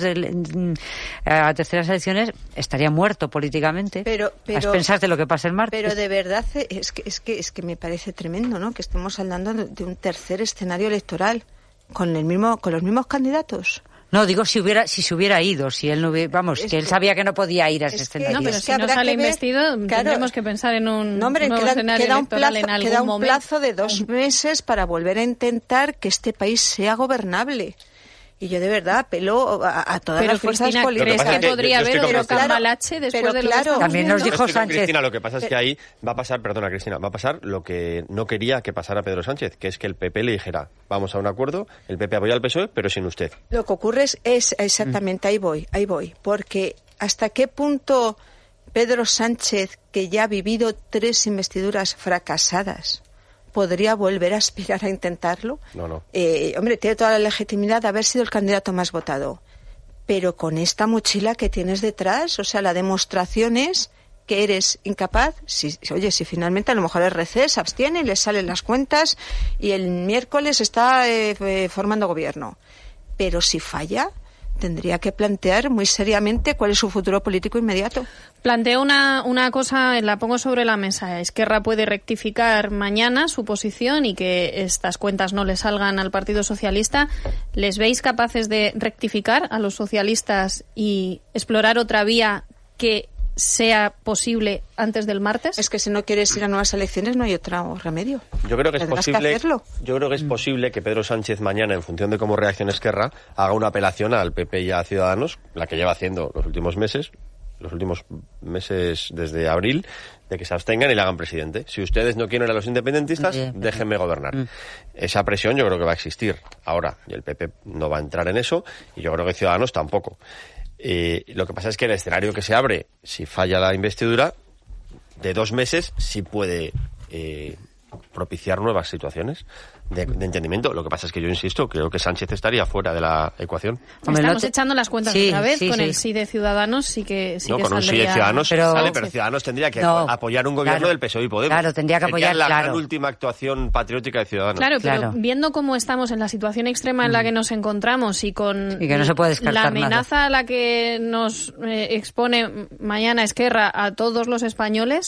estaría muerto políticamente. Pero a expensas de lo que pasa el martes. Pero de verdad es que me parece tremendo, ¿no? Que estemos hablando de un tercer escenario electoral con los mismos candidatos. No, digo si se hubiera ido, si él no hubiera, que él sabía que no podía ir a ese escenario. No, pero si no sale investido, tendremos que pensar en un nuevo escenario electoral en algún momento. Queda un plazo de 2 meses para volver a intentar que este país sea gobernable. Y yo de verdad apelo a todas las fuerzas políticas. ¿Crees que podría haber otro cambalache después de lo que estamos también nos dijo Sánchez? Cristina, lo que pasa es que ahí va a pasar lo que no quería que pasara Pedro Sánchez, que es que el PP le dijera, vamos a un acuerdo, el PP apoya al PSOE, pero sin usted. Lo que ocurre es exactamente, ahí voy, porque hasta qué punto Pedro Sánchez, que ya ha vivido 3 investiduras fracasadas, ¿podría volver a aspirar a intentarlo? No. Hombre, tiene toda la legitimidad de haber sido el candidato más votado. Pero con esta mochila que tienes detrás, o sea, la demostración es que eres incapaz. Si finalmente a lo mejor el RC se abstiene y le salen las cuentas y el miércoles está formando gobierno. Pero si falla, tendría que plantear muy seriamente cuál es su futuro político inmediato. Planteo una cosa, la pongo sobre la mesa. Esquerra puede rectificar mañana su posición y que estas cuentas no le salgan al Partido Socialista. ¿Les veis capaces de rectificar a los socialistas y explorar otra vía que sea posible antes del martes? Es que si no quieres ir a nuevas elecciones no hay otro remedio. Yo creo que es posible que Pedro Sánchez mañana, en función de cómo reaccione Esquerra, haga una apelación al PP y a Ciudadanos, la que lleva haciendo los últimos meses desde abril, de que se abstengan y le hagan presidente. Si ustedes no quieren a los independentistas, déjenme gobernar. Esa presión yo creo que va a existir ahora, y el PP no va a entrar en eso, y yo creo que Ciudadanos tampoco. Lo que pasa es que el escenario que se abre, si falla la investidura, de 2 meses sí puede propiciar nuevas situaciones de entendimiento. Lo que pasa es que yo insisto, creo que Sánchez estaría fuera de la ecuación. Estamos echando las cuentas otra vez con el sí de Ciudadanos, sí que con un sí de Ciudadanos pero Ciudadanos tendría que apoyar un gobierno del PSOE y Podemos. Claro, tendría que apoyar la gran última actuación patriótica de Ciudadanos. Claro, pero viendo cómo estamos en la situación extrema en la que nos encontramos y con que no se puede descartar la amenaza a la que nos expone mañana Esquerra a todos los españoles,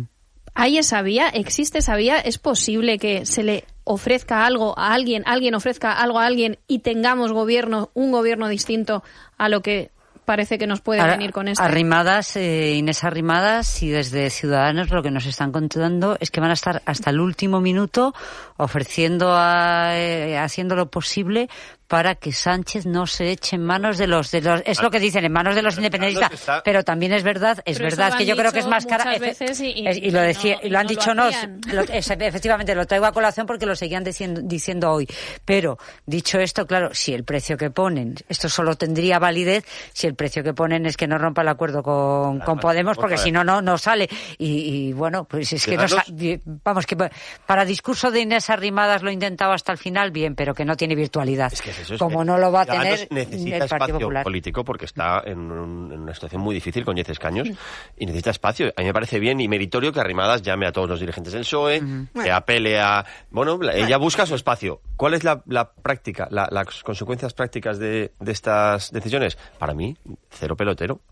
¿hay esa vía? ¿Existe esa vía? ¿Es posible que se le ofrezca algo a alguien ofrezca algo a alguien y tengamos un gobierno distinto a lo que parece que nos puede venir con esto? Inés Arrimadas, y desde Ciudadanos lo que nos están contando es que van a estar hasta el último minuto ofreciendo, haciendo lo posible para que Sánchez no se eche en manos de los es lo que dicen, en manos de los independentistas, pero también es verdad que yo creo que es más cara, y lo decía, y lo han dicho efectivamente, lo traigo a colación porque lo seguían diciendo hoy, pero dicho esto, claro, si el precio que ponen, esto solo tendría validez si el precio que ponen es que no rompa el acuerdo con Podemos, porque si no sale, y bueno, pues es que vamos, que para discurso de Inés Arrimadas lo intentaba hasta el final, bien, pero que no tiene virtualidad. Como no lo va a tener necesita el Partido espacio Popular político porque está en una situación muy difícil con 10 escaños y necesita espacio. A mí me parece bien y meritorio que Arrimadas llame a todos los dirigentes del PSOE, que apele a... ella busca su espacio. ¿Cuál es la práctica, las consecuencias prácticas de estas decisiones? Para mí, cero pelotero.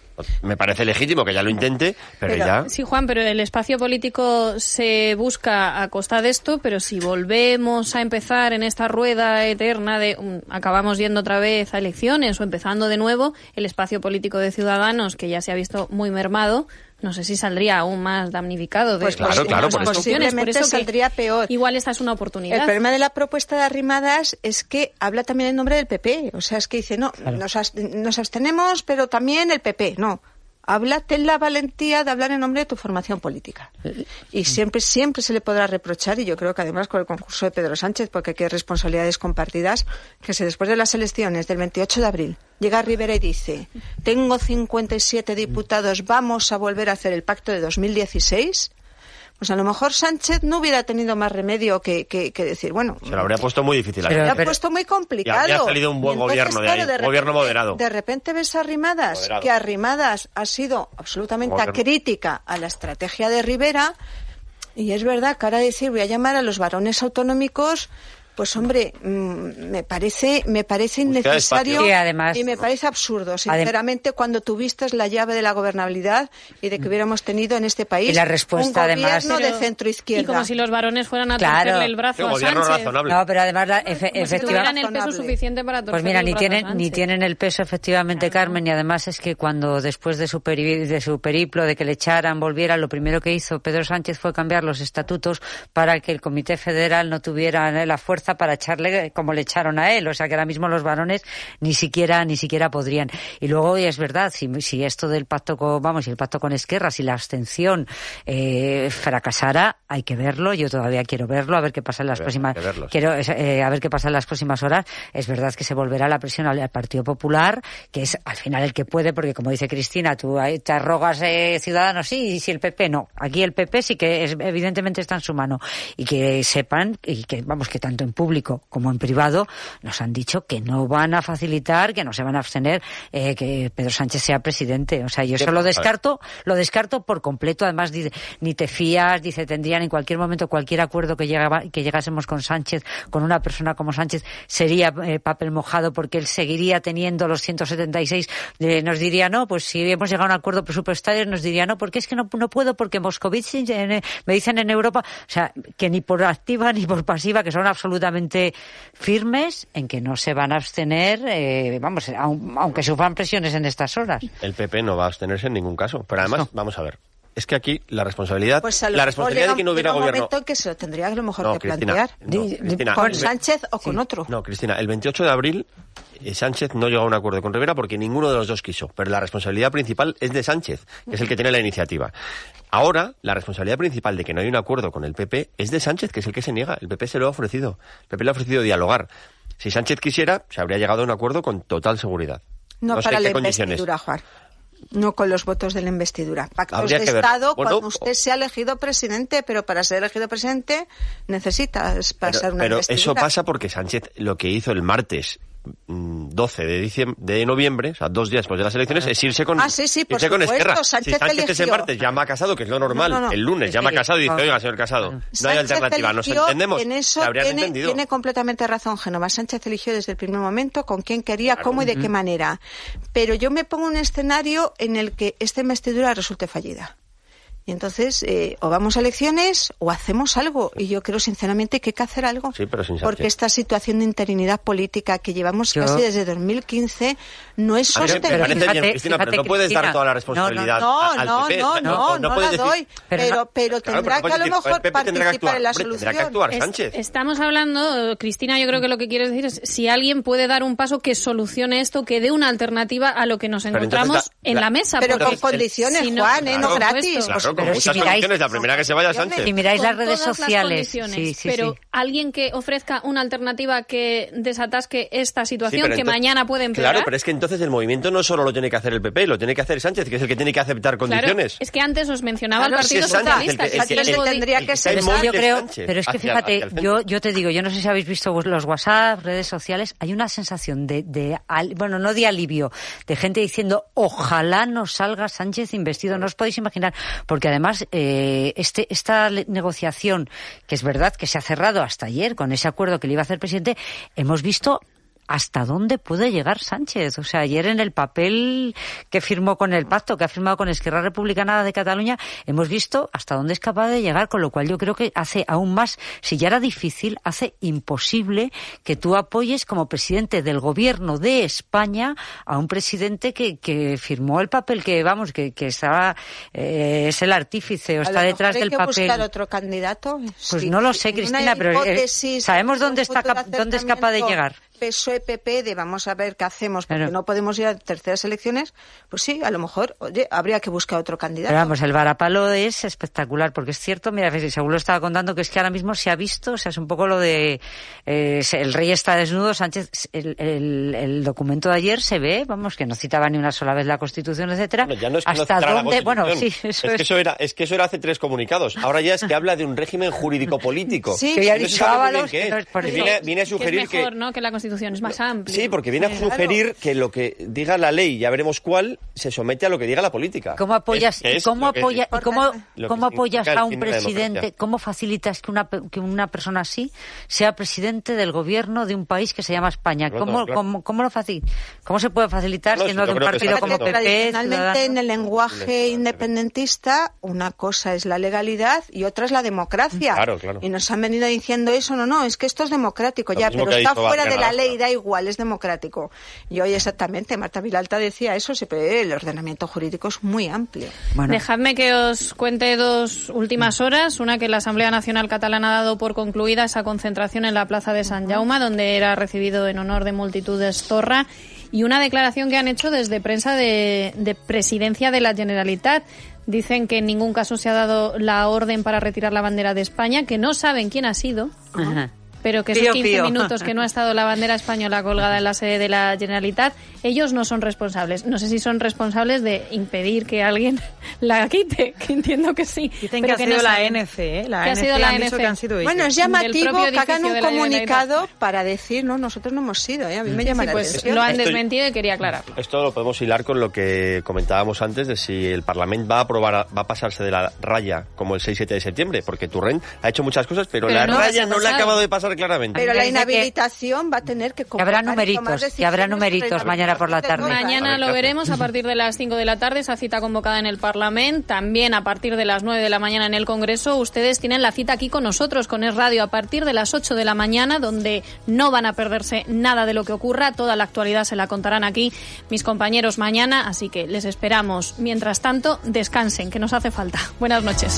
Me parece legítimo que ya lo intente, pero ya... Sí, Juan, pero el espacio político se busca a costa de esto, pero si volvemos a empezar en esta rueda eterna de acabamos yendo otra vez a elecciones o empezando de nuevo, el espacio político de Ciudadanos, que ya se ha visto muy mermado, no sé si saldría aún más damnificado. Pues claro, posiblemente saldría peor. Igual esta es una oportunidad. El problema de la propuesta de Arrimadas es que habla también en nombre del PP. O sea, es que dice, nos abstenemos, pero también el PP. No, ten la valentía de hablar en nombre de tu formación política. Y siempre se le podrá reprochar, y yo creo que además con el concurso de Pedro Sánchez, porque aquí hay responsabilidades compartidas, que si después de las elecciones del 28 de abril llega Rivera y dice, tengo 57 diputados, vamos a volver a hacer el pacto de 2016, pues a lo mejor Sánchez no hubiera tenido más remedio que decir, bueno... Se lo habría puesto muy difícil. Se lo habría puesto muy complicado. Y habría salido un buen gobierno de ahí, un gobierno moderado. De repente ves a Arrimadas, que Arrimadas ha sido absolutamente crítica a la estrategia de Rivera, y es verdad que ahora decir voy a llamar a los varones autonómicos... Pues hombre, me parece innecesario y me parece absurdo, sinceramente, cuando tuviste la llave de la gobernabilidad y de que hubiéramos tenido en este país la respuesta, un gobierno de centro-izquierda. Y como si los varones fueran a torcerle el brazo a Sánchez. Razonable. No, pero además efectivamente... Si tuvieran el peso suficiente para torcerle pues mira, el brazo a Sánchez. ni tienen el peso efectivamente, Carmen, y además es que cuando después de su periplo, de que le echaran, volviera, lo primero que hizo Pedro Sánchez fue cambiar los estatutos para que el Comité Federal no tuviera la fuerza para echarle como le echaron a él, o sea que ahora mismo los varones ni siquiera podrían. Y luego es verdad, si esto del pacto el pacto con Esquerra, si la abstención fracasara, hay que verlo. Yo todavía quiero verlo, a ver qué pasa en las próximas a ver qué pasa en las próximas horas. Es verdad que se volverá la presión al Partido Popular, que es al final el que puede, porque como dice Cristina, tú te arrogas Ciudadanos sí, y si el PP no. Aquí el PP sí que evidentemente está en su mano, y que sepan y que que tanto en público como en privado nos han dicho que no van a facilitar, que no se van a abstener que Pedro Sánchez sea presidente. O sea, yo eso lo descarto por completo. Además, ni te fías, dice, tendrían en cualquier momento cualquier acuerdo que llegásemos con Sánchez, con una persona como Sánchez, sería papel mojado, porque él seguiría teniendo los 176, nos diría no, pues si hemos llegado a un acuerdo presupuestario, nos diría no, porque es que no puedo, porque Moscovici me dicen en Europa, o sea, que ni por activa ni por pasiva, que son absolutamente firmes en que no se van a abstener, aunque sufran presiones en estas horas. El PP no va a abstenerse en ningún caso, pero además, vamos a ver, es que aquí la responsabilidad de que no hubiera gobierno... momento en que se lo tendría a lo mejor que plantear. Cristina, ¿con Sánchez o con otro? No, Cristina, el 28 de abril Sánchez no llegó a un acuerdo con Rivera porque ninguno de los dos quiso, pero la responsabilidad principal es de Sánchez, que es el que tiene la iniciativa. Ahora, la responsabilidad principal de que no hay un acuerdo con el PP es de Sánchez, que es el que se niega. El PP se lo ha ofrecido. El PP le ha ofrecido dialogar. Si Sánchez quisiera, se habría llegado a un acuerdo con total seguridad. No para la investidura, Juan. No con los votos de la investidura. Pactos de Estado cuando usted sea elegido presidente, pero para ser elegido presidente necesitas pasar una investidura. Pero eso pasa porque Sánchez lo que hizo el martes 12 de noviembre, o sea, 2 días después de las elecciones, es irse con Esquerra. Sánchez ese martes llama a Casado, que es lo normal, el lunes llama a Casado y dice, oiga, señor Casado, no hay alternativa, nos entendemos. En eso tiene completamente razón Génova. Sánchez eligió desde el primer momento con quién quería, cómo y de qué manera. Pero yo me pongo un escenario en el que esta investidura resulte fallida. Y entonces, o vamos a elecciones o hacemos algo. Y yo creo, sinceramente, que hay que hacer algo. Sí, pero sin Sánchez. Porque esta situación de interinidad política que llevamos casi desde 2015 no es sostenible. Cristina, pero no puedes dar toda la responsabilidad al PP. No la doy. Pero tendrá que a lo mejor participar en la solución. Tendrá que actuar Sánchez. Estamos hablando, Cristina, yo creo que lo que quieres decir es si alguien puede dar un paso que solucione esto, que dé una alternativa a lo que nos encontramos en la mesa. Pero con condiciones, Juan, no gratis. Con muchas condiciones, la primera que se vaya Sánchez. Si miráis las redes sociales, pero alguien que ofrezca una alternativa que desatasque esta situación que mañana puede empeorar. Claro, pero es que entonces el movimiento no solo lo tiene que hacer el PP, lo tiene que hacer Sánchez, que es el que tiene que aceptar condiciones. Es que antes os mencionaba el Partido Socialista. Tendría que ser yo creo, pero es que fíjate, yo te digo, yo no sé si habéis visto los WhatsApp, redes sociales, hay una sensación no de alivio, de gente diciendo, ojalá no salga Sánchez investido, no os podéis imaginar, porque además esta negociación, que es verdad que se ha cerrado hasta ayer con ese acuerdo que le iba a hacer el presidente, hemos visto hasta dónde puede llegar Sánchez. O sea, ayer en el papel que firmó con el pacto, que ha firmado con Esquerra Republicana de Cataluña, hemos visto hasta dónde es capaz de llegar, con lo cual yo creo que hace aún más, si ya era difícil, hace imposible que tú apoyes como presidente del gobierno de España a un presidente que firmó el papel, que estaba, es el artífice o está detrás del papel. ¿Buscar otro candidato? Pues no lo sé, Cristina, pero sabemos dónde es capaz de llegar. PSOE-PP de vamos a ver qué hacemos porque no podemos ir a terceras elecciones, pues sí, a lo mejor, oye, habría que buscar otro candidato. Pero vamos, el varapalo es espectacular, porque es cierto, mira, según lo estaba contando, que es que ahora mismo se ha visto, o sea, es un poco lo de el rey está desnudo, Sánchez, el documento de ayer se ve, vamos, que no citaba ni una sola vez la Constitución, etcétera. Bueno, ya no es que hasta no dónde, bueno, sí, eso era hace 3 comunicados. Ahora ya es que habla de un régimen jurídico-político. Sí, que ya ha dicho Ábalos, viene a sugerir que es mejor, ¿no? Que la Constitución es más amplia. Sí, porque viene a sugerir que lo que diga la ley, ya veremos cuál, se somete a lo que diga la política. ¿Cómo apoyas a un presidente? ¿Cómo facilitas que una persona así sea presidente del gobierno de un país que se llama España? ¿Cómo se puede facilitar siendo de un partido como PP? Tradicionalmente en el lenguaje independentista una cosa es la legalidad y otra es la democracia. Claro. Y nos han venido diciendo eso, no, es que esto es democrático ya, pero está fuera de la ley, da igual, es democrático. Y hoy exactamente, Marta Vilalta decía eso, el ordenamiento jurídico es muy amplio. Bueno. Dejadme que os cuente 2 últimas horas. Una, que la Asamblea Nacional Catalana ha dado por concluida esa concentración en la Plaza de Sant Jaume, donde era recibido en honor de multitudes Torra, y una declaración que han hecho desde prensa de Presidencia de la Generalitat. Dicen que en ningún caso se ha dado la orden para retirar la bandera de España, que no saben quién ha sido. Ajá. Pero que esos 15 minutos que no ha estado la bandera española colgada en la sede de la Generalitat, ellos no son responsables. No sé si son responsables de impedir que alguien la quite, que entiendo que sí. Dicen que ha sido la ANC, ¿eh? La ANC han dicho que han sido ellos. Bueno, es llamativo que hagan un comunicado para decir, no, nosotros no hemos sido, ¿eh? A mí me llama la atención. Lo han desmentido y quería aclararlo. Esto lo podemos hilar con lo que comentábamos antes de si el Parlamento va a pasarse de la raya como el 6-7 de septiembre, porque Torrent ha hecho muchas cosas, pero la raya no le ha acabado de pasar claramente. Pero la inhabilitación va a tener que habrá numeritos mañana por la tarde. Mañana lo veremos a partir de las 5 de la tarde, esa cita convocada en el Parlamento. También a partir de las 9 de la mañana en el Congreso. Ustedes tienen la cita aquí con nosotros, con Es Radio, a partir de las 8 de la mañana, donde no van a perderse nada de lo que ocurra. Toda la actualidad se la contarán aquí mis compañeros mañana, así que les esperamos. Mientras tanto, descansen, que nos hace falta. Buenas noches.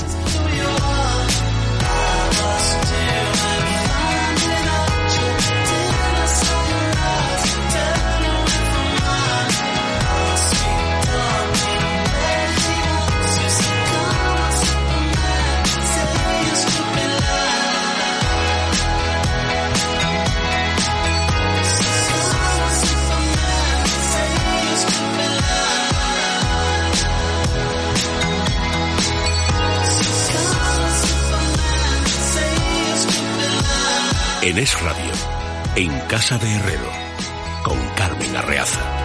En Es Radio, en Casa de Herrero, con Carmen Arreaza.